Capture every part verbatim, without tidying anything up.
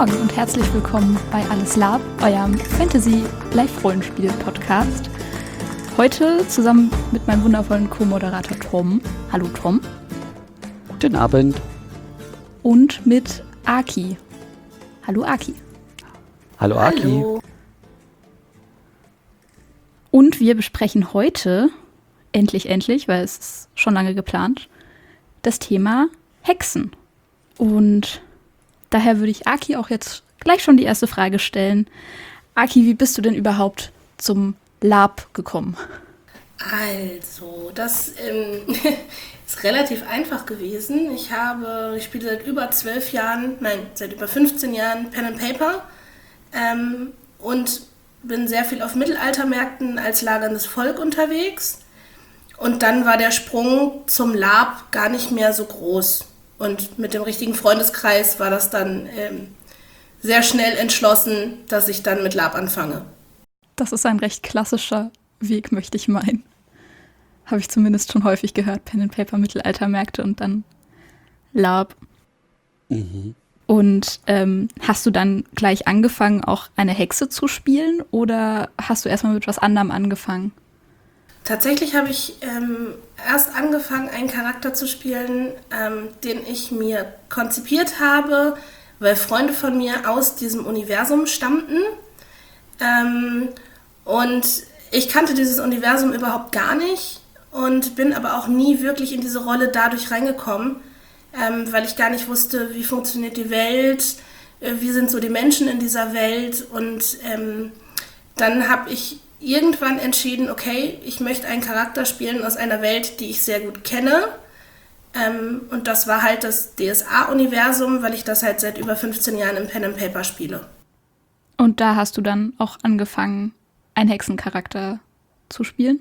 Morgen und herzlich willkommen bei Alles Lab, eurem Fantasy-Live-Rollenspiel-Podcast. Heute zusammen mit meinem wundervollen Co-Moderator Tom. Hallo Tom. Guten Abend. Und mit Aki. Hallo Aki. Hallo Aki. Hallo. Und wir besprechen heute, endlich, endlich, weil es ist schon lange geplant, das Thema Hexen. Und daher würde ich Aki auch jetzt gleich schon die erste Frage stellen. Aki, wie bist du denn überhaupt zum Lab gekommen? Also, das ähm, ist relativ einfach gewesen. Ich habe, ich spiele seit über zwölf Jahren, nein, seit über fünfzehn Jahren Pen and Paper ähm, und bin sehr viel auf Mittelaltermärkten als lagerndes Volk unterwegs. Und dann war der Sprung zum Lab gar nicht mehr so groß. Und mit dem richtigen Freundeskreis war das dann ähm, sehr schnell entschlossen, dass ich dann mit Lab anfange. Das ist ein recht klassischer Weg, möchte ich meinen. Habe ich zumindest schon häufig gehört. Pen and Paper, Mittelaltermärkte und dann Lab. Mhm. Und ähm, hast du dann gleich angefangen, auch eine Hexe zu spielen? Oder hast du erstmal mit was anderem angefangen? Tatsächlich habe ich ähm, erst angefangen, einen Charakter zu spielen, ähm, den ich mir konzipiert habe, weil Freunde von mir aus diesem Universum stammten. Ähm, und ich kannte dieses Universum überhaupt gar nicht und bin aber auch nie wirklich in diese Rolle dadurch reingekommen, ähm, weil ich gar nicht wusste, wie funktioniert die Welt, äh, wie sind so die Menschen in dieser Welt. Und ähm, dann habe ich irgendwann entschieden, okay, ich möchte einen Charakter spielen aus einer Welt, die ich sehr gut kenne. Ähm, und das war halt das D S A-Universum, weil ich das halt seit über fünfzehn Jahren im Pen and Paper spiele. Und da hast du dann auch angefangen, einen Hexencharakter zu spielen?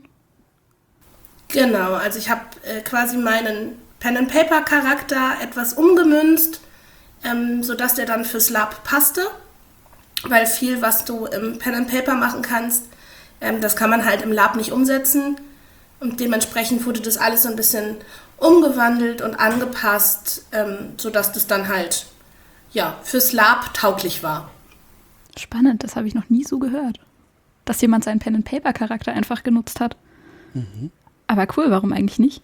Genau, also ich habe äh, quasi meinen Pen and Paper Charakter etwas umgemünzt, ähm, sodass der dann fürs Lab passte. Weil viel, was du im Pen and Paper machen kannst, ähm, das kann man halt im Lab nicht umsetzen. Und dementsprechend wurde das alles so ein bisschen umgewandelt und angepasst, ähm, sodass das dann halt ja, fürs Lab tauglich war. Spannend, das habe ich noch nie so gehört. Dass jemand seinen Pen-and-Paper-Charakter einfach genutzt hat. Mhm. Aber cool, warum eigentlich nicht?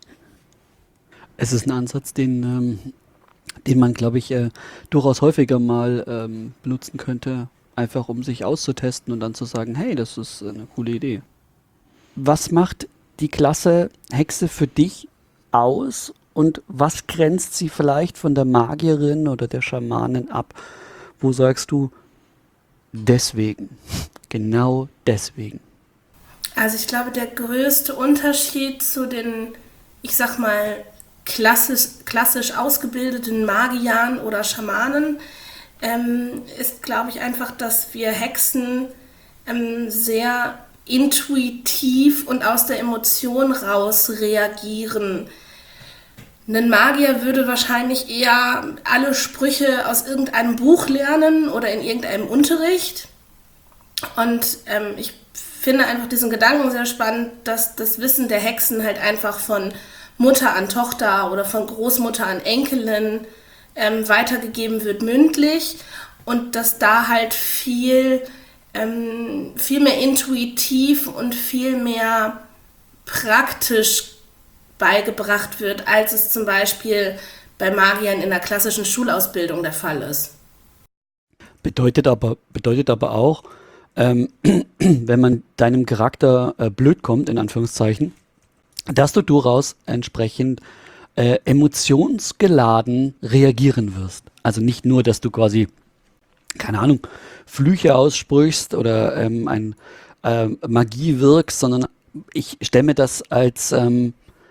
Es ist ein Ansatz, den, ähm, den man, glaube ich, äh, durchaus häufiger mal ähm, benutzen könnte, einfach um sich auszutesten und dann zu sagen, hey, das ist eine coole Idee. Was macht die Klasse Hexe für dich aus und was grenzt sie vielleicht von der Magierin oder der Schamanin ab? Wo sagst du, deswegen, genau deswegen? Also ich glaube, der größte Unterschied zu den, ich sag mal, klassisch, klassisch ausgebildeten Magiern oder Schamanen ähm, ist, glaube ich, einfach, dass wir Hexen ähm, sehr intuitiv und aus der Emotion raus reagieren. Ein Magier würde wahrscheinlich eher alle Sprüche aus irgendeinem Buch lernen oder in irgendeinem Unterricht. Und ähm, ich finde einfach diesen Gedanken sehr spannend, dass das Wissen der Hexen halt einfach von Mutter an Tochter oder von Großmutter an Enkelin ähm, weitergegeben wird mündlich und dass da halt viel, ähm, viel mehr intuitiv und viel mehr praktisch beigebracht wird, als es zum Beispiel bei Magiern in der klassischen Schulausbildung der Fall ist. Bedeutet aber, bedeutet aber auch, ähm, wenn man deinem Charakter äh, blöd kommt, in Anführungszeichen, dass du durchaus entsprechend äh, emotionsgeladen reagieren wirst. Also nicht nur, dass du quasi, keine Ahnung, Flüche aussprichst oder ähm, ein, äh, Magie wirkst, sondern ich stelle mir das als ähm,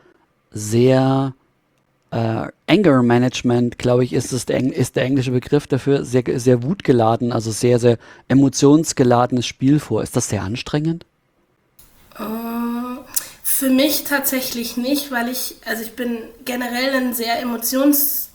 sehr äh, Anger Management, glaube ich, ist, es der, Eng- ist der englische Begriff dafür, sehr, sehr wutgeladen, also sehr, sehr emotionsgeladenes Spiel vor. Ist das sehr anstrengend? Ähm, Für mich tatsächlich nicht, weil ich, also ich bin generell ein sehr Emotionsmensch.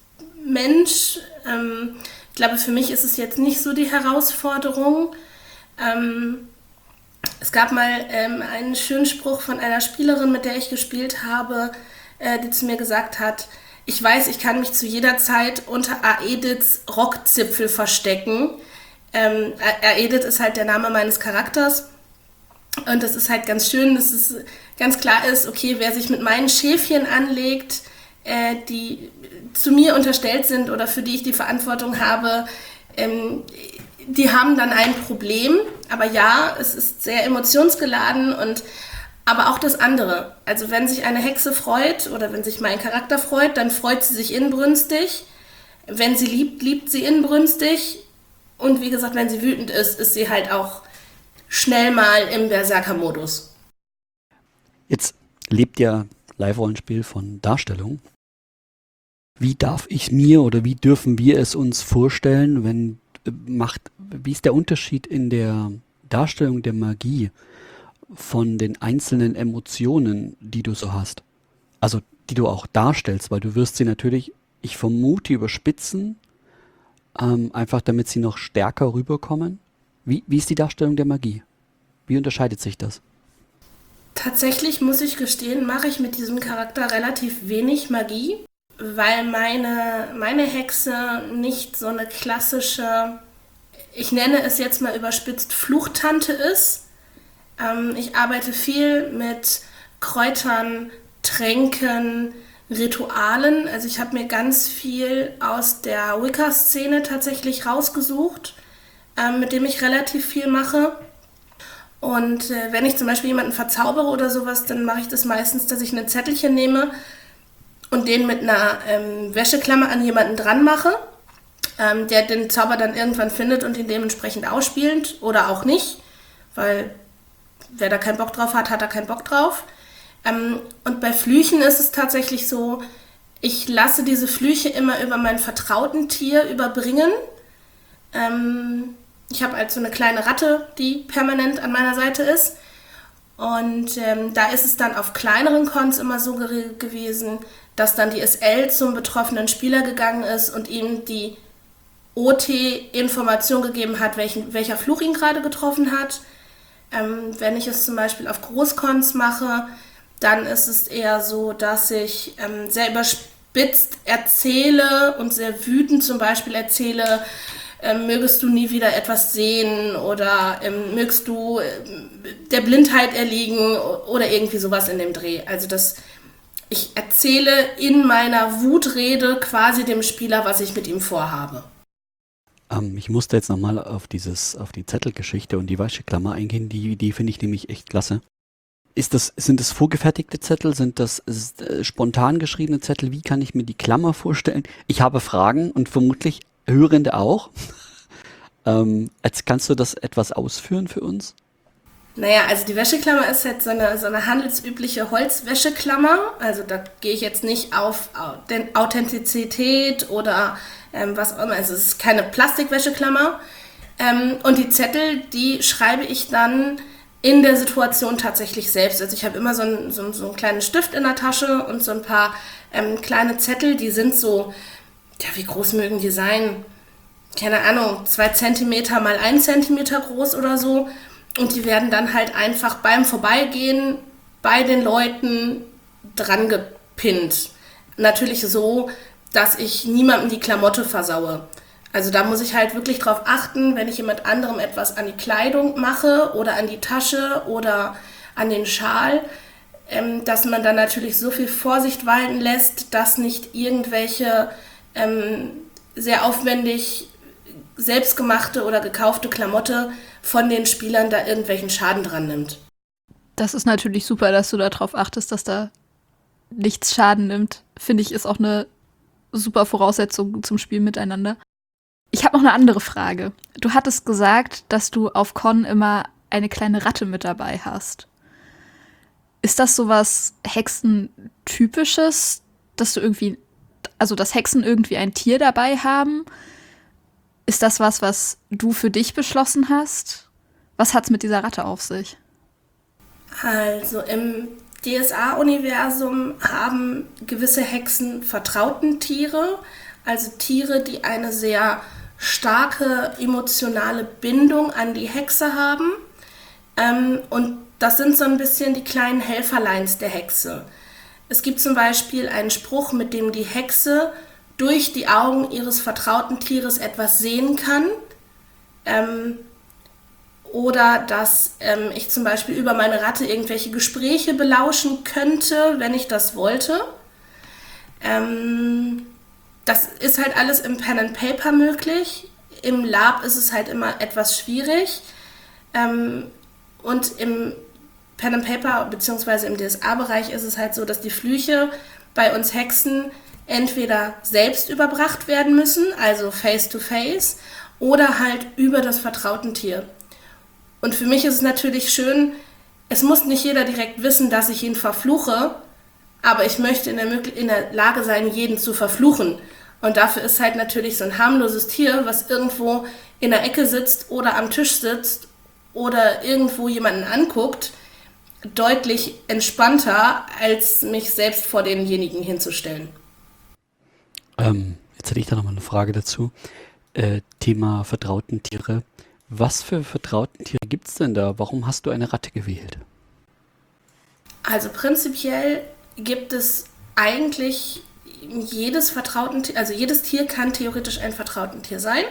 Ähm, ich glaube, für mich ist es jetzt nicht so die Herausforderung. Ähm, es gab mal ähm, einen schönen Spruch von einer Spielerin, mit der ich gespielt habe, äh, die zu mir gesagt hat, ich weiß, ich kann mich zu jeder Zeit unter Aediths Rockzipfel verstecken. Ähm, Aedith ist halt der Name meines Charakters. Und das ist halt ganz schön, dass es ganz klar ist, okay, wer sich mit meinen Schäfchen anlegt, äh, die zu mir unterstellt sind oder für die ich die Verantwortung habe, ähm, die haben dann ein Problem. Aber ja, es ist sehr emotionsgeladen und aber auch das andere. Also wenn sich eine Hexe freut oder wenn sich mein Charakter freut, dann freut sie sich inbrünstig. Wenn sie liebt, liebt sie inbrünstig. Und wie gesagt, wenn sie wütend ist, ist sie halt auch schnell mal im Berserker-Modus. Jetzt lebt ja Live-Rollenspiel von Darstellung. Wie darf ich mir oder wie dürfen wir es uns vorstellen, wenn äh, macht, wie ist der Unterschied in der Darstellung der Magie von den einzelnen Emotionen, die du so hast? Also, die du auch darstellst, weil du wirst sie natürlich, ich vermute, überspitzen, ähm, einfach damit sie noch stärker rüberkommen. Wie, wie ist die Darstellung der Magie? Wie unterscheidet sich das? Tatsächlich muss ich gestehen, mache ich mit diesem Charakter relativ wenig Magie, weil meine, meine Hexe nicht so eine klassische, ich nenne es jetzt mal überspitzt, Fluchtante ist. Ähm, ich arbeite viel mit Kräutern, Tränken, Ritualen. Also ich habe mir ganz viel aus der Wicca-Szene tatsächlich rausgesucht, ähm, mit dem ich relativ viel mache. Und äh, wenn ich zum Beispiel jemanden verzaubere oder sowas, dann mache ich das meistens, dass ich ein Zettelchen nehme und den mit einer ähm, Wäscheklammer an jemanden dran mache, ähm, der den Zauber dann irgendwann findet und ihn dementsprechend ausspielt oder auch nicht, weil wer da keinen Bock drauf hat, hat da keinen Bock drauf. Ähm, und bei Flüchen ist es tatsächlich so, ich lasse diese Flüche immer über mein vertrauten Tier überbringen. Ähm, ich habe also eine kleine Ratte, die permanent an meiner Seite ist. Und ähm, da ist es dann auf kleineren Cons immer so ge- gewesen, dass dann die S L zum betroffenen Spieler gegangen ist und ihm die O T-Information gegeben hat, welchen, welcher Fluch ihn gerade getroffen hat. Ähm, wenn ich es zum Beispiel auf Großcons mache, dann ist es eher so, dass ich ähm, sehr überspitzt erzähle und sehr wütend zum Beispiel erzähle, ähm, mögest du nie wieder etwas sehen oder ähm, mögst du ähm, der Blindheit erliegen oder irgendwie sowas in dem Dreh. Also das, ich erzähle in meiner Wutrede quasi dem Spieler, was ich mit ihm vorhabe. Ähm, ich musste jetzt nochmal auf dieses, auf die Zettelgeschichte und die Wäscheklammer eingehen, die, die finde ich nämlich echt klasse. Ist das, sind das vorgefertigte Zettel? Sind das ist, äh, spontan geschriebene Zettel? Wie kann ich mir die Klammer vorstellen? Ich habe Fragen und vermutlich Hörende auch. ähm, jetzt kannst du das etwas ausführen für uns? Naja, also die Wäscheklammer ist jetzt so eine, so eine handelsübliche Holzwäscheklammer. Also da gehe ich jetzt nicht auf den Authentizität oder ähm, was auch immer. Also es ist keine Plastikwäscheklammer. Ähm, und die Zettel, die schreibe ich dann in der Situation tatsächlich selbst. Also ich habe immer so einen, so, so einen kleinen Stift in der Tasche und so ein paar ähm, kleine Zettel, die sind so, ja, wie groß mögen die sein? Keine Ahnung, zwei Zentimeter mal ein Zentimeter groß oder so. Und die werden dann halt einfach beim Vorbeigehen bei den Leuten dran gepinnt. Natürlich so, dass ich niemandem die Klamotte versaue. Also da muss ich halt wirklich drauf achten, wenn ich jemand anderem etwas an die Kleidung mache oder an die Tasche oder an den Schal, ähm, dass man dann natürlich so viel Vorsicht walten lässt, dass nicht irgendwelche ähm, sehr aufwendig selbstgemachte oder gekaufte Klamotte von den Spielern da irgendwelchen Schaden dran nimmt. Das ist natürlich super, dass du darauf achtest, dass da nichts Schaden nimmt. Finde ich, ist auch eine super Voraussetzung zum Spiel miteinander. Ich habe noch eine andere Frage. Du hattest gesagt, dass du auf Con immer eine kleine Ratte mit dabei hast. Ist das sowas Hexentypisches, dass du irgendwie, also dass Hexen irgendwie ein Tier dabei haben? Ist das was, was du für dich beschlossen hast? Was hat's mit dieser Ratte auf sich? Also im D S A-Universum haben gewisse Hexen Vertrautentiere, also Tiere, die eine sehr starke emotionale Bindung an die Hexe haben. Ähm, und das sind so ein bisschen die kleinen Helferleins der Hexe. Es gibt zum Beispiel einen Spruch, mit dem die Hexe durch die Augen ihres vertrauten Tieres etwas sehen kann. Ähm, oder dass ähm, ich zum Beispiel über meine Ratte irgendwelche Gespräche belauschen könnte, wenn ich das wollte. Ähm, das ist halt alles im Pen and Paper möglich. Im Lab ist es halt immer etwas schwierig. Ähm, und im Pen and Paper bzw. im D S A-Bereich ist es halt so, dass die Flüche bei uns Hexen entweder selbst überbracht werden müssen, also face to face, oder halt über das Vertrautentier. Und für mich ist es natürlich schön, es muss nicht jeder direkt wissen, dass ich ihn verfluche, aber ich möchte in der, Möglich- in der Lage sein, jeden zu verfluchen. Und dafür ist halt natürlich so ein harmloses Tier, was irgendwo in der Ecke sitzt oder am Tisch sitzt oder irgendwo jemanden anguckt, deutlich entspannter, als mich selbst vor denjenigen hinzustellen. Ähm, jetzt hätte ich da noch mal eine Frage dazu. Äh, Thema vertrauten Tiere. Was für vertrauten Tiere gibt es denn da? Warum hast du eine Ratte gewählt? Also prinzipiell gibt es eigentlich jedes vertrauten Tier, also jedes Tier kann theoretisch ein vertrauten Tier sein.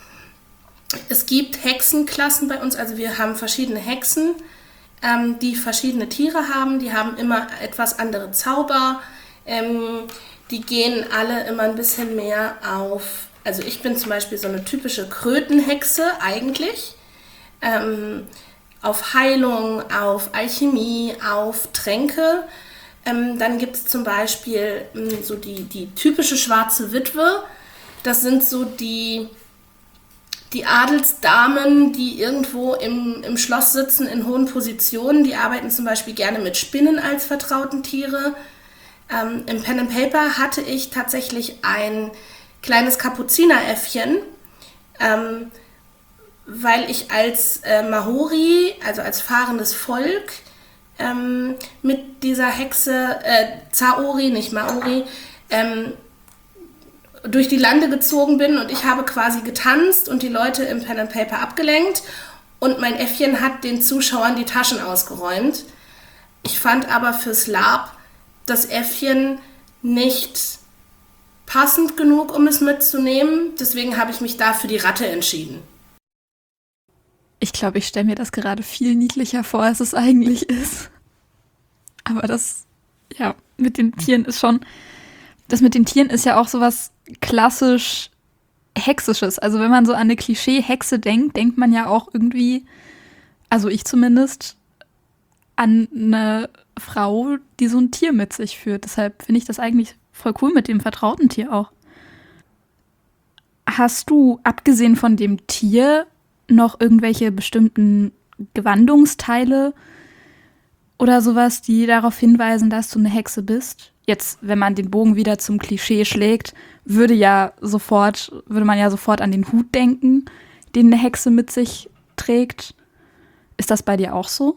Es gibt Hexenklassen bei uns, also wir haben verschiedene Hexen, ähm, die verschiedene Tiere haben, die haben immer etwas andere Zauber, ähm, die gehen alle immer ein bisschen mehr auf, also ich bin zum Beispiel so eine typische Krötenhexe eigentlich, ähm, auf Heilung, auf Alchemie, auf Tränke. Ähm, dann gibt es zum Beispiel mh, so die, die typische schwarze Witwe. Das sind so die, die Adelsdamen, die irgendwo im, im Schloss sitzen in hohen Positionen. Die arbeiten zum Beispiel gerne mit Spinnen als vertrauten Tiere. Ähm, Im Pen and Paper hatte ich tatsächlich ein kleines Kapuzineräffchen, ähm, weil ich als äh, Mahori, also als fahrendes Volk, ähm, mit dieser Hexe, äh, Zaori, nicht Maori, ähm, durch die Lande gezogen bin und ich habe quasi getanzt und die Leute im Pen and Paper abgelenkt und mein Äffchen hat den Zuschauern die Taschen ausgeräumt. Ich fand aber fürs Lab das Äffchen nicht passend genug, um es mitzunehmen, deswegen habe ich mich da für die Ratte entschieden. Ich glaube, ich stelle mir das gerade viel niedlicher vor, als es eigentlich ist. Aber das, ja, mit den Tieren ist schon, das mit den Tieren ist ja auch sowas klassisch Hexisches. Also wenn man so an eine Klischee-Hexe denkt, denkt man ja auch irgendwie, also ich zumindest, an eine Frau, die so ein Tier mit sich führt. Deshalb finde ich das eigentlich voll cool mit dem vertrauten Tier auch. Hast du, abgesehen von dem Tier, noch irgendwelche bestimmten Gewandungsteile oder sowas, die darauf hinweisen, dass du eine Hexe bist? Jetzt, wenn man den Bogen wieder zum Klischee schlägt, würde ja sofort, würde man ja sofort an den Hut denken, den eine Hexe mit sich trägt. Ist das bei dir auch so?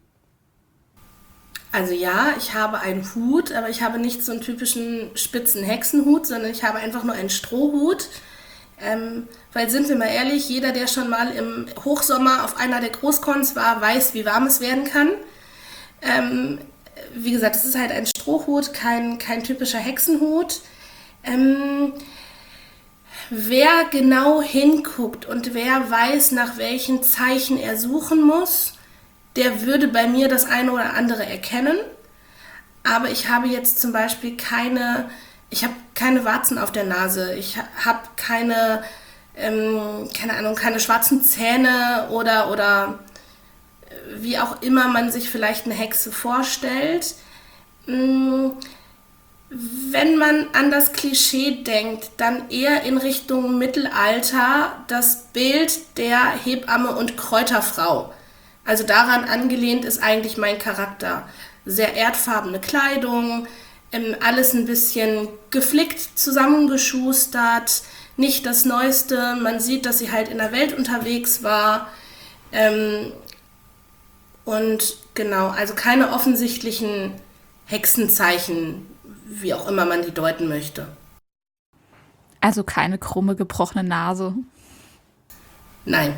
Also ja, ich habe einen Hut, aber ich habe nicht so einen typischen spitzen Hexenhut, sondern ich habe einfach nur einen Strohhut. Ähm, weil sind wir mal ehrlich, jeder, der schon mal im Hochsommer auf einer der Großcons war, weiß, wie warm es werden kann. Ähm, wie gesagt, es ist halt ein Strohhut, kein, kein typischer Hexenhut. Ähm, wer genau hinguckt und wer weiß, nach welchen Zeichen er suchen muss, der würde bei mir das eine oder andere erkennen. Aber ich habe jetzt zum Beispiel keine, ich habe keine Warzen auf der Nase, ich habe keine, ähm, keine Ahnung, keine schwarzen Zähne oder, oder wie auch immer man sich vielleicht eine Hexe vorstellt. Wenn man an das Klischee denkt, dann eher in Richtung Mittelalter das Bild der Hebamme und Kräuterfrau. Also daran angelehnt ist eigentlich mein Charakter. Sehr erdfarbene Kleidung, ähm, alles ein bisschen geflickt, zusammengeschustert, nicht das Neueste. Man sieht, dass sie halt in der Welt unterwegs war. Ähm, und genau, also keine offensichtlichen Hexenzeichen, wie auch immer man die deuten möchte. Also keine krumme, gebrochene Nase. Nein.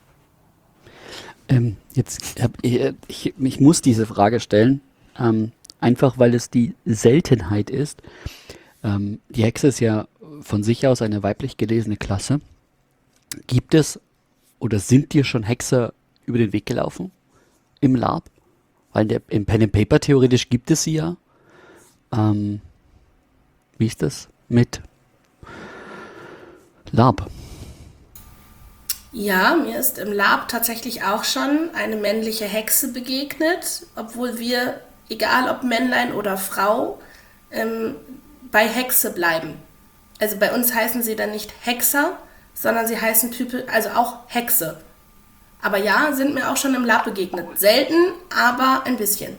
Ähm, jetzt hab ich, ich, ich muss diese Frage stellen, ähm, einfach weil es die Seltenheit ist. Ähm, die Hexe ist ja von sich aus eine weiblich gelesene Klasse. Gibt es oder sind dir schon Hexer über den Weg gelaufen im Lab? Weil der, im Pen and Paper theoretisch gibt es sie ja. Ähm, wie ist das mit Lab? Ja, mir ist im Lab tatsächlich auch schon eine männliche Hexe begegnet, obwohl wir, egal ob Männlein oder Frau, ähm, bei Hexe bleiben. Also bei uns heißen sie dann nicht Hexer, sondern sie heißen typisch, also auch Hexe. Aber ja, sind mir auch schon im Lab begegnet. Selten, aber ein bisschen.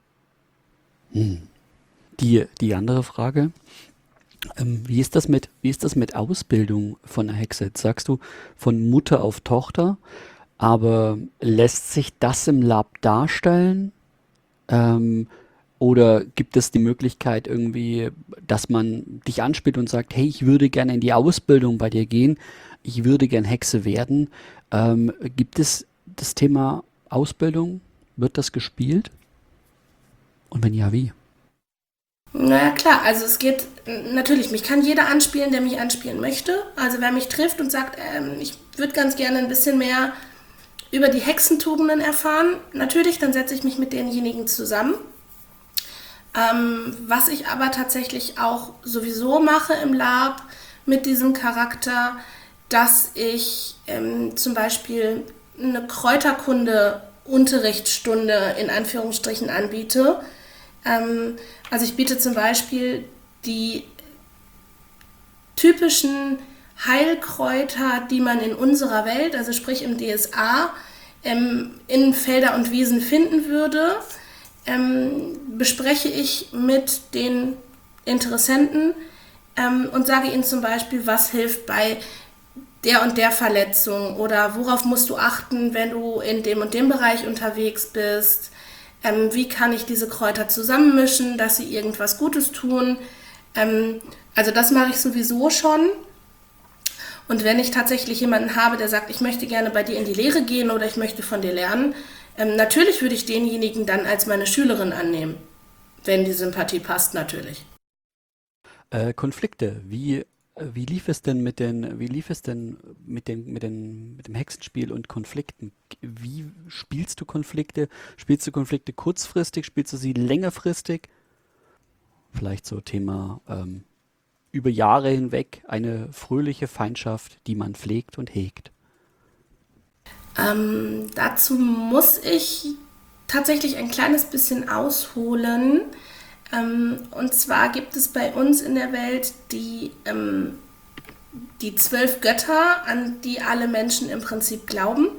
Die, die andere Frage, ähm, wie ist das mit, wie ist das mit Ausbildung von einer Hexe? Jetzt sagst du von Mutter auf Tochter, aber lässt sich das im Lab darstellen? Ähm, oder gibt es die Möglichkeit irgendwie, dass man dich anspielt und sagt, hey, ich würde gerne in die Ausbildung bei dir gehen, ich würde gern Hexe werden. Ähm, gibt es das Thema Ausbildung? Wird das gespielt? Und wenn ja, wie? Naja, klar, also es geht natürlich, mich kann jeder anspielen, der mich anspielen möchte. Also wer mich trifft und sagt, ähm, ich würde ganz gerne ein bisschen mehr über die Hexentugenden erfahren, natürlich, dann setze ich mich mit denjenigen zusammen. Ähm, was ich aber tatsächlich auch sowieso mache im Lab mit diesem Charakter, dass ich ähm, zum Beispiel eine Kräuterkunde-Unterrichtsstunde in Anführungsstrichen anbiete. Ähm, also ich biete zum Beispiel die typischen Heilkräuter, die man in unserer Welt, also sprich im D S A, ähm, in Felder und Wiesen finden würde, ähm, bespreche ich mit den Interessenten ähm, und sage ihnen zum Beispiel, was hilft bei der und der Verletzung oder worauf musst du achten, wenn du in dem und dem Bereich unterwegs bist. Ähm, wie kann ich diese Kräuter zusammenmischen, dass sie irgendwas Gutes tun. Ähm, also das mache ich sowieso schon. Und wenn ich tatsächlich jemanden habe, der sagt, ich möchte gerne bei dir in die Lehre gehen oder ich möchte von dir lernen, ähm, natürlich würde ich denjenigen dann als meine Schülerin annehmen, wenn die Sympathie passt natürlich. Äh, Konflikte, wie, äh, wie lief es denn mit den, wie lief es denn mit den, mit den, mit dem Hexenspiel und Konflikten? Wie spielst du Konflikte? Spielst du Konflikte kurzfristig? Spielst du sie längerfristig? Vielleicht so Thema ähm, über Jahre hinweg eine fröhliche Feindschaft, die man pflegt und hegt. Ähm, dazu muss ich tatsächlich ein kleines bisschen ausholen. Ähm, und zwar gibt es bei uns in der Welt die, ähm, die zwölf Götter, an die alle Menschen im Prinzip glauben.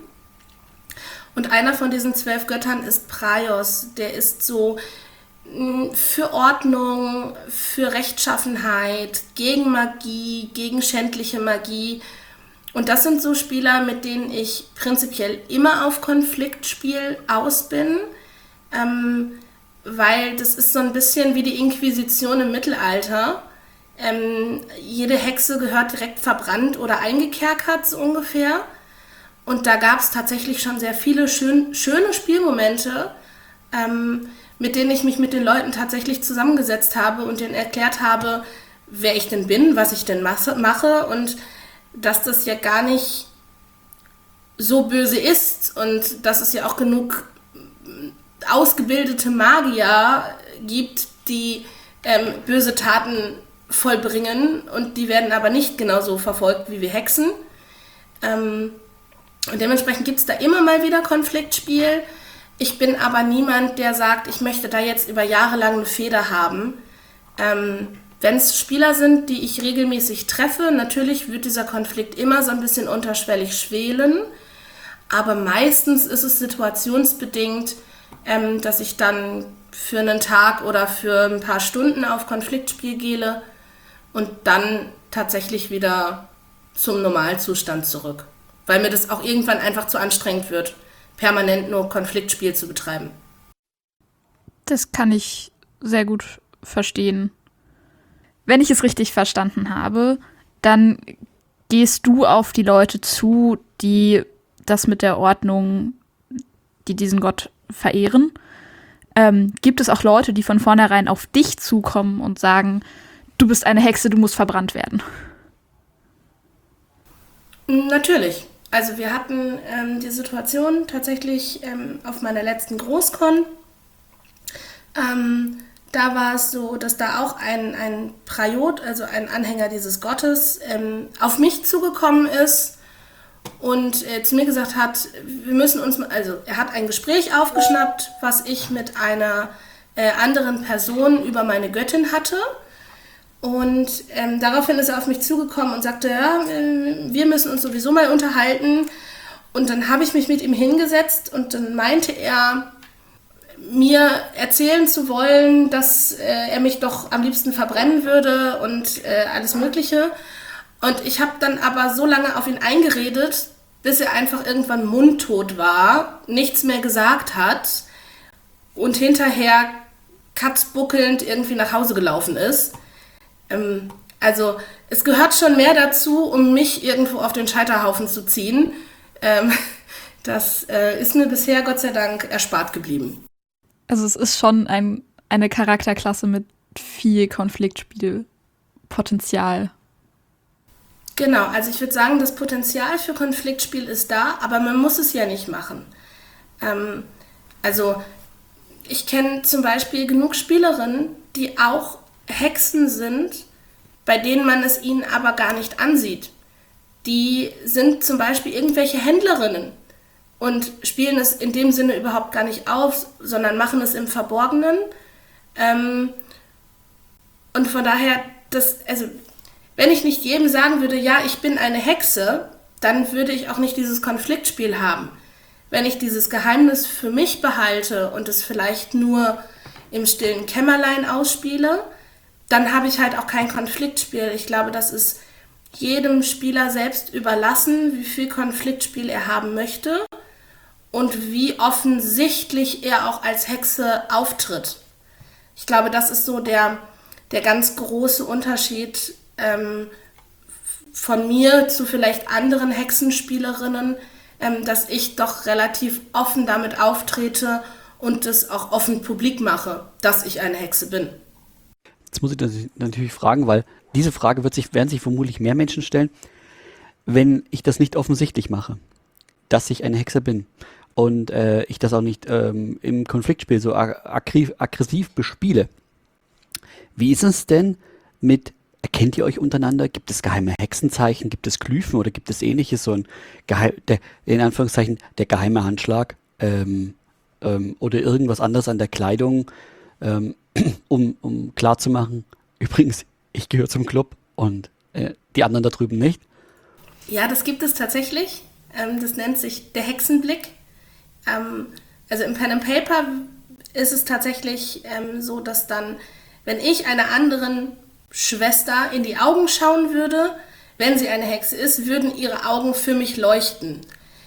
Und einer von diesen zwölf Göttern ist Praios. Der ist so mh, für Ordnung, für Rechtschaffenheit, gegen Magie, gegen schändliche Magie. Und das sind so Spieler, mit denen ich prinzipiell immer auf Konfliktspiel aus bin, ähm, weil das ist so ein bisschen wie die Inquisition im Mittelalter. Ähm, jede Hexe gehört direkt verbrannt oder eingekerkert, so ungefähr. Und da gab es tatsächlich schon sehr viele schön, schöne Spielmomente, ähm, mit denen ich mich mit den Leuten tatsächlich zusammengesetzt habe und denen erklärt habe, wer ich denn bin, was ich denn mache und dass das ja gar nicht so böse ist und dass es ja auch genug ausgebildete Magier gibt, die ähm, böse Taten vollbringen und die werden aber nicht genauso verfolgt wie wir Hexen. Ähm, und dementsprechend gibt es da immer mal wieder Konfliktspiel. Ich bin aber niemand, der sagt, ich möchte da jetzt über Jahre lang eine Feder haben. Ähm, Wenn es Spieler sind, die ich regelmäßig treffe, natürlich wird dieser Konflikt immer so ein bisschen unterschwellig schwelen, aber meistens ist es situationsbedingt, ähm, dass ich dann für einen Tag oder für ein paar Stunden auf Konfliktspiel gehe und dann tatsächlich wieder zum Normalzustand zurück, weil mir das auch irgendwann einfach zu anstrengend wird, permanent nur Konfliktspiel zu betreiben. Das kann ich sehr gut verstehen. Wenn ich es richtig verstanden habe, dann gehst du auf die Leute zu, die das mit der Ordnung, die diesen Gott verehren. Ähm, gibt es auch Leute, die von vornherein auf dich zukommen und sagen, du bist eine Hexe, du musst verbrannt werden? Natürlich. Also wir hatten ähm, die Situation tatsächlich ähm, auf meiner letzten Großcon. Ähm, da war es so, dass da auch ein, ein Praiot, also ein Anhänger dieses Gottes, ähm, auf mich zugekommen ist und äh, zu mir gesagt hat, wir müssen uns, also er hat ein Gespräch aufgeschnappt, was ich mit einer äh, anderen Person über meine Göttin hatte. Und ähm, daraufhin ist er auf mich zugekommen und sagte, ja, äh, wir müssen uns sowieso mal unterhalten. Und dann habe ich mich mit ihm hingesetzt und dann meinte er, mir erzählen zu wollen, dass äh, er mich doch am liebsten verbrennen würde und äh, alles Mögliche. Und ich habe dann aber so lange auf ihn eingeredet, bis er einfach irgendwann mundtot war, nichts mehr gesagt hat und hinterher katzbuckelnd irgendwie nach Hause gelaufen ist. Ähm, also es gehört schon mehr dazu, um mich irgendwo auf den Scheiterhaufen zu ziehen. Ähm, das äh, ist mir bisher Gott sei Dank erspart geblieben. Also es ist schon ein, eine Charakterklasse mit viel Konfliktspielpotenzial. Genau, also ich würde sagen, das Potenzial für Konfliktspiel ist da, aber man muss es ja nicht machen. Ähm, also ich kenne zum Beispiel genug Spielerinnen, die auch Hexen sind, bei denen man es ihnen aber gar nicht ansieht. Die sind zum Beispiel irgendwelche Händlerinnen und spielen es in dem Sinne überhaupt gar nicht auf, sondern machen es im Verborgenen. Ähm, und von daher, das, also, wenn ich nicht jedem sagen würde, ja, ich bin eine Hexe, dann würde ich auch nicht dieses Konfliktspiel haben. Wenn ich dieses Geheimnis für mich behalte und es vielleicht nur im stillen Kämmerlein ausspiele, dann habe ich halt auch kein Konfliktspiel. Ich glaube, das ist jedem Spieler selbst überlassen, wie viel Konfliktspiel er haben möchte und wie offensichtlich er auch als Hexe auftritt. Ich glaube, das ist so der, der ganz große Unterschied ähm, von mir zu vielleicht anderen Hexenspielerinnen, ähm, dass ich doch relativ offen damit auftrete und es auch offen publik mache, dass ich eine Hexe bin. Jetzt muss ich das natürlich fragen, weil diese Frage wird sich, werden sich vermutlich mehr Menschen stellen, wenn ich das nicht offensichtlich mache, dass ich eine Hexe bin und äh, ich das auch nicht ähm, im Konfliktspiel so aggressiv, aggressiv bespiele. Wie ist es denn mit, erkennt ihr euch untereinander? Gibt es geheime Hexenzeichen? Gibt es Glyphen oder gibt es ähnliches? So ein geheim, der, in Anführungszeichen der geheime Handschlag ähm, ähm, oder irgendwas anderes an der Kleidung, ähm, um, um klarzumachen, übrigens, ich gehöre zum Club und äh, die anderen da drüben nicht. Ja, das gibt es tatsächlich. Ähm, das nennt sich der Hexenblick. Ähm, also im Pen and Paper ist es tatsächlich ähm, so, dass dann, wenn ich einer anderen Schwester in die Augen schauen würde, wenn sie eine Hexe ist, würden ihre Augen für mich leuchten.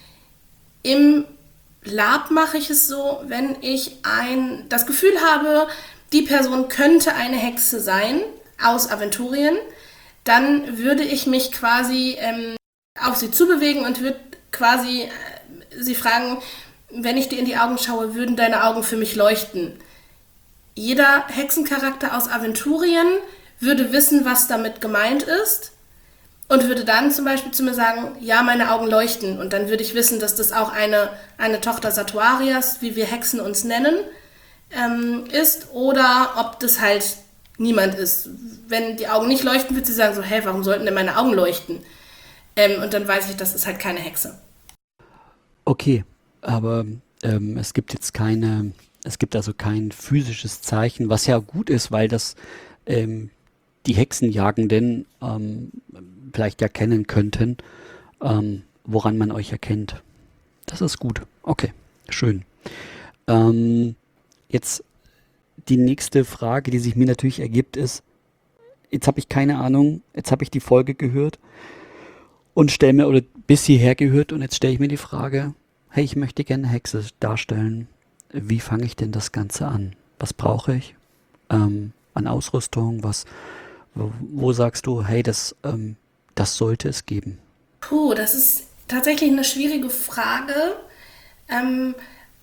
Im Lab mache ich es so, wenn ich ein, das Gefühl habe, die Person könnte eine Hexe sein aus Aventurien, dann würde ich mich quasi ähm, auf sie zubewegen und würde quasi äh, sie fragen, wenn ich dir in die Augen schaue, würden deine Augen für mich leuchten. Jeder Hexencharakter aus Aventurien würde wissen, was damit gemeint ist und würde dann zum Beispiel zu mir sagen, ja, meine Augen leuchten. Und dann würde ich wissen, dass das auch eine, eine Tochter Satuarias, wie wir Hexen uns nennen, ähm, ist oder ob das halt niemand ist. Wenn die Augen nicht leuchten, wird sie sagen so, hey, warum sollten denn meine Augen leuchten? Ähm, und dann weiß ich, das ist halt keine Hexe. Okay, aber ähm, es gibt jetzt keine, es gibt also kein physisches Zeichen, was ja gut ist, weil das ähm, die Hexenjagenden ähm, vielleicht erkennen könnten, ähm, woran man euch erkennt. Das ist gut. Okay, schön. Ähm, jetzt die nächste Frage, die sich mir natürlich ergibt, ist, jetzt habe ich keine Ahnung, jetzt habe ich die Folge gehört und stelle mir, oder bis hierher gehört und jetzt stelle ich mir die Frage, hey, ich möchte gerne Hexe darstellen. Wie fange ich denn das Ganze an? Was brauche ich ähm, an Ausrüstung? Was, wo, wo sagst du, hey, das, ähm, das sollte es geben? Puh, das ist tatsächlich eine schwierige Frage. Ähm,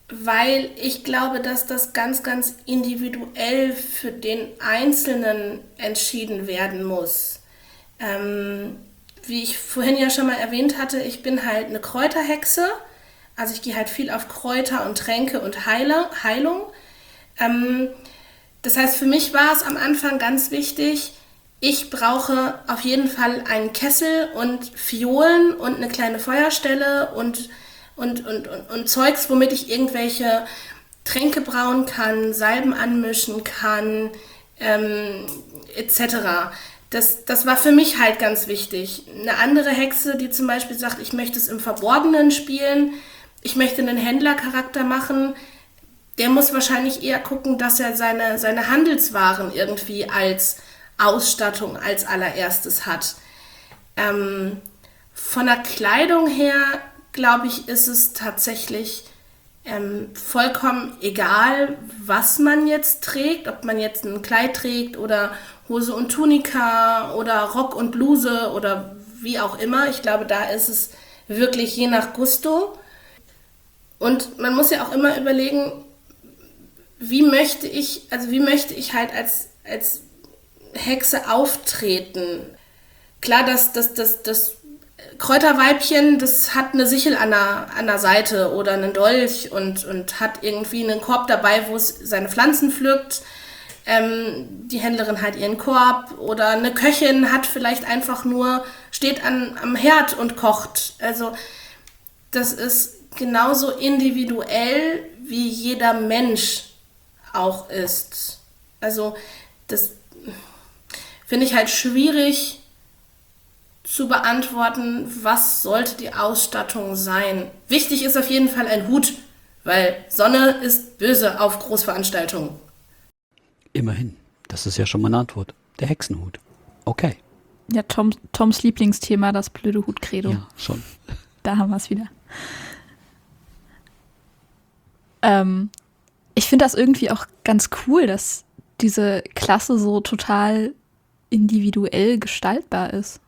weil ich glaube, dass das ganz, ganz individuell für den Einzelnen entschieden werden muss. Ähm, wie ich vorhin ja schon mal erwähnt hatte, ich bin halt eine Kräuterhexe. Also ich gehe halt viel auf Kräuter und Tränke und Heile, Heilung. Ähm, das heißt, für mich war es am Anfang ganz wichtig, ich brauche auf jeden Fall einen Kessel und Fiolen und eine kleine Feuerstelle und, und, und, und, und Zeugs, womit ich irgendwelche Tränke brauen kann, Salben anmischen kann, ähm, et cetera. Das, das war für mich halt ganz wichtig. Eine andere Hexe, die zum Beispiel sagt, ich möchte es im Verborgenen spielen, ich möchte einen Händlercharakter machen, der muss wahrscheinlich eher gucken, dass er seine, seine Handelswaren irgendwie als Ausstattung als allererstes hat. Ähm, von der Kleidung her, glaube ich, ist es tatsächlich ähm, vollkommen egal, was man jetzt trägt, ob man jetzt ein Kleid trägt oder Hose und Tunika oder Rock und Bluse oder wie auch immer. Ich glaube, da ist es wirklich je nach Gusto. Und man muss ja auch immer überlegen, wie möchte ich, also wie möchte ich halt als, als Hexe auftreten. Klar, das, das, das, das Kräuterweibchen, das hat eine Sichel an der, an der Seite oder einen Dolch und, und hat irgendwie einen Korb dabei, wo es seine Pflanzen pflückt. Ähm, die Händlerin hat ihren Korb oder eine Köchin hat vielleicht einfach nur, steht an, am Herd und kocht. Also das ist genauso individuell, wie jeder Mensch auch ist. Also das finde ich halt schwierig zu beantworten, was sollte die Ausstattung sein. Wichtig ist auf jeden Fall ein Hut, weil Sonne ist böse auf Großveranstaltungen. Immerhin. Das ist ja schon mal eine Antwort. Der Hexenhut. Okay. Ja, Tom, Toms Lieblingsthema, das blöde Hut-Credo. Ja, schon. Da haben wir es wieder. Ähm, ich finde das irgendwie auch ganz cool, dass diese Klasse so total individuell gestaltbar ist.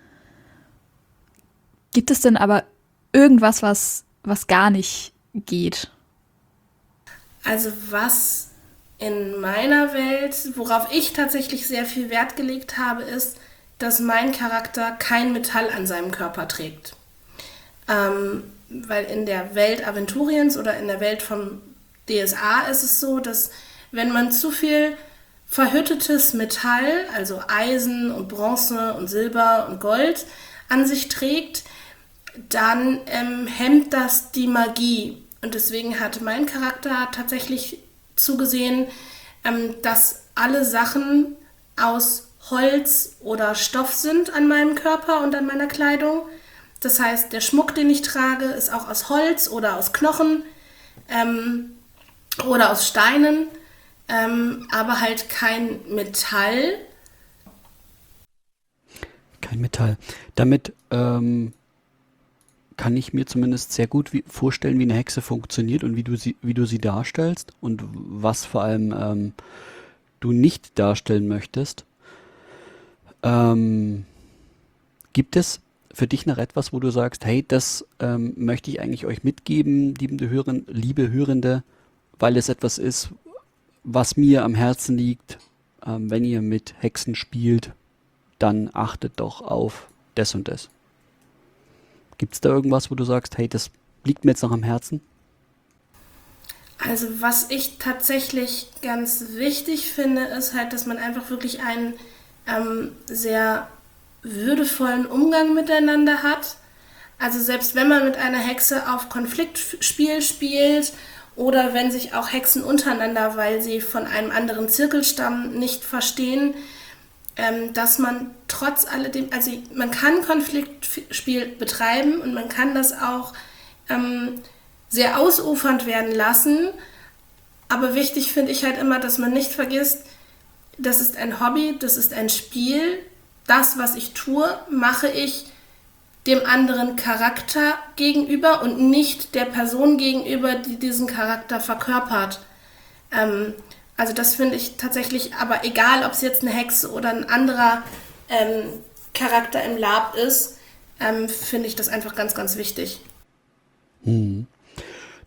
Gibt es denn aber irgendwas, was, was gar nicht geht? Also was in meiner Welt, worauf ich tatsächlich sehr viel Wert gelegt habe, ist, dass mein Charakter kein Metall an seinem Körper trägt. Ähm, weil in der Welt Aventuriens oder in der Welt vom D S A ist es so, dass wenn man zu viel verhüttetes Metall, also Eisen und Bronze und Silber und Gold, an sich trägt, dann ähm, hemmt das die Magie. Und deswegen hat mein Charakter tatsächlich zugesehen, ähm, dass alle Sachen aus Holz oder Stoff sind an meinem Körper und an meiner Kleidung. Das heißt, der Schmuck, den ich trage, ist auch aus Holz oder aus Knochen ähm, oder aus Steinen, ähm, aber halt kein Metall. Kein Metall. Damit ähm, kann ich mir zumindest sehr gut wie, vorstellen, wie eine Hexe funktioniert und wie du sie, wie du sie darstellst und was vor allem ähm, du nicht darstellen möchtest. Ähm, gibt es für dich noch etwas, wo du sagst, hey, das ähm, möchte ich eigentlich euch mitgeben, liebe, Hören, liebe Hörende, weil es etwas ist, was mir am Herzen liegt. Ähm, wenn ihr mit Hexen spielt, dann achtet doch auf das und das. Gibt es da irgendwas, wo du sagst, hey, das liegt mir jetzt noch am Herzen? Also was ich tatsächlich ganz wichtig finde, ist halt, dass man einfach wirklich einen ähm, sehr würdevollen Umgang miteinander hat. Also selbst wenn man mit einer Hexe auf Konfliktspiel spielt oder wenn sich auch Hexen untereinander, weil sie von einem anderen Zirkelstamm nicht verstehen, ähm, dass man trotz alledem, also man kann Konfliktspiel betreiben und man kann das auch ähm, sehr ausufernd werden lassen, aber wichtig finde ich halt immer, dass man nicht vergisst, das ist ein Hobby, das ist ein Spiel, das, was ich tue, mache ich dem anderen Charakter gegenüber und nicht der Person gegenüber, die diesen Charakter verkörpert. Ähm, also das finde ich tatsächlich, aber egal, ob es jetzt eine Hexe oder ein anderer ähm, Charakter im Lab ist, ähm, finde ich das einfach ganz, ganz wichtig. Hm.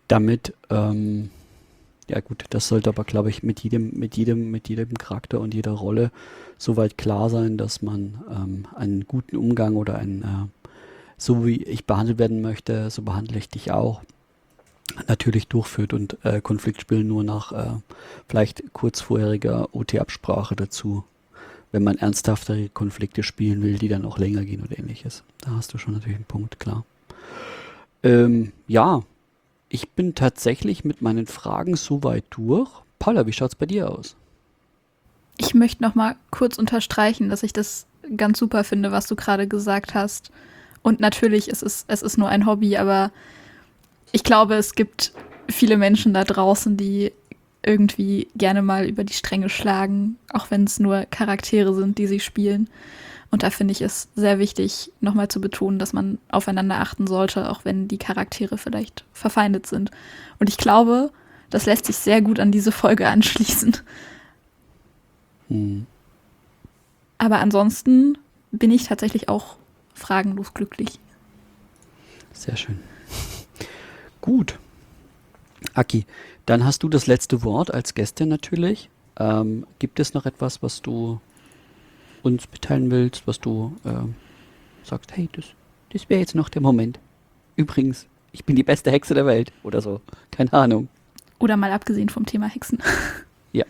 damit, ähm, ja gut, das sollte aber, glaube ich, mit jedem, mit jedem, mit jedem Charakter und jeder Rolle soweit klar sein, dass man ähm, einen guten Umgang oder einen, äh, so wie ich behandelt werden möchte, so behandle ich dich auch, natürlich durchführt und äh, Konfliktspielen nur nach äh, vielleicht kurz vorheriger O T-Absprache dazu, wenn man ernsthaftere Konflikte spielen will, die dann auch länger gehen oder ähnliches. Da hast du schon natürlich einen Punkt, klar. Ähm, ja, ich bin tatsächlich mit meinen Fragen soweit durch. Paula, wie schaut's bei dir aus? Ich möchte noch mal kurz unterstreichen, dass ich das ganz super finde, was du gerade gesagt hast. Und natürlich, es ist, es ist nur ein Hobby, aber ich glaube, es gibt viele Menschen da draußen, die irgendwie gerne mal über die Stränge schlagen, auch wenn es nur Charaktere sind, die sie spielen. Und da finde ich es sehr wichtig, nochmal zu betonen, dass man aufeinander achten sollte, auch wenn die Charaktere vielleicht verfeindet sind. Und ich glaube, das lässt sich sehr gut an diese Folge anschließen. Hm. Aber ansonsten bin ich tatsächlich auch fragenlos glücklich. Sehr schön. Gut. Aki, dann hast du das letzte Wort als Gästin natürlich. Ähm, gibt es noch etwas, was du uns mitteilen willst, was du ähm, sagst, hey, das, das wäre jetzt noch der Moment. Übrigens, ich bin die beste Hexe der Welt oder so. Keine Ahnung. Oder mal abgesehen vom Thema Hexen. Ja.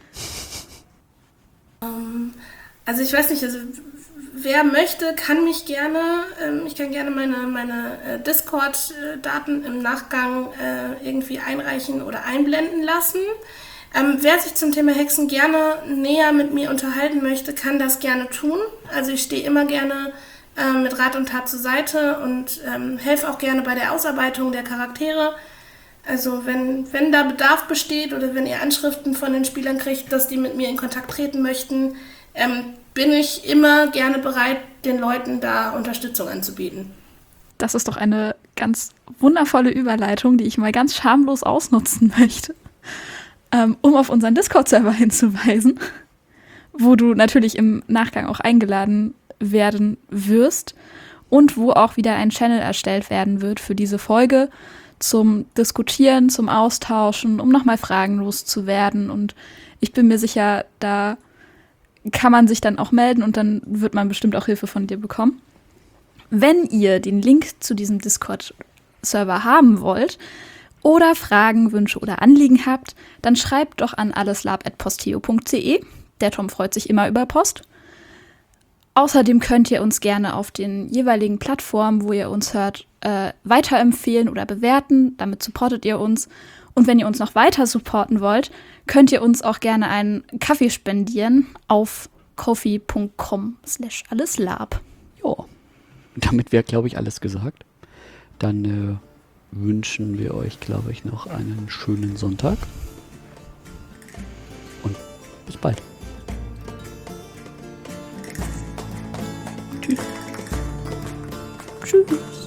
Ähm, also ich weiß nicht, also wer möchte, kann mich gerne, ähm, ich kann gerne meine, meine äh, Discord-Daten im Nachgang äh, irgendwie einreichen oder einblenden lassen. Ähm, wer sich zum Thema Hexen gerne näher mit mir unterhalten möchte, kann das gerne tun. Also ich stehe immer gerne äh, mit Rat und Tat zur Seite und ähm, helfe auch gerne bei der Ausarbeitung der Charaktere. Also wenn, wenn da Bedarf besteht oder wenn ihr Anschriften von den Spielern kriegt, dass die mit mir in Kontakt treten möchten, ähm, bin ich immer gerne bereit, den Leuten da Unterstützung anzubieten. Das ist doch eine ganz wundervolle Überleitung, die ich mal ganz schamlos ausnutzen möchte, ähm, um auf unseren Discord-Server hinzuweisen, wo du natürlich im Nachgang auch eingeladen werden wirst und wo auch wieder ein Channel erstellt werden wird für diese Folge zum Diskutieren, zum Austauschen, um nochmal fragenlos zu werden. Und ich bin mir sicher, da kann man sich dann auch melden und dann wird man bestimmt auch Hilfe von dir bekommen. Wenn ihr den Link zu diesem Discord-Server haben wollt oder Fragen, Wünsche oder Anliegen habt, dann schreibt doch an alleslab at posteo punkt de. Der Tom freut sich immer über Post. Außerdem könnt ihr uns gerne auf den jeweiligen Plattformen, wo ihr uns hört, äh, weiterempfehlen oder bewerten. Damit supportet ihr uns. Und wenn ihr uns noch weiter supporten wollt, könnt ihr uns auch gerne einen Kaffee spendieren auf ko-fi punkt com slash alleslab. Ja, damit wäre, glaube ich, alles gesagt. Dann äh, wünschen wir euch, glaube ich, noch einen schönen Sonntag. Und bis bald. Tschüss. Tschüss.